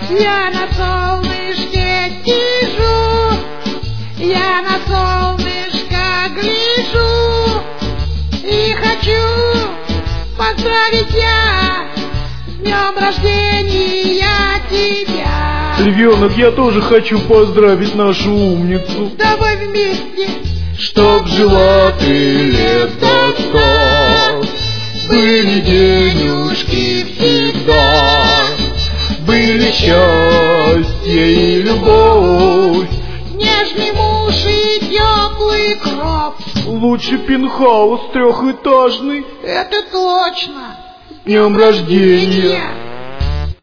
Я на солнышке сижу, я на солнышко гляжу и хочу поздравить я с днем рождения тебя. Львенок, я тоже хочу поздравить нашу умницу. Давай вместе. Чтоб жила ты лет до 100, были денежки всегда, были счастье и любовь, нежный муж и теплый кров. лучше пентхаус трехэтажный. Это точно. С днем рождения!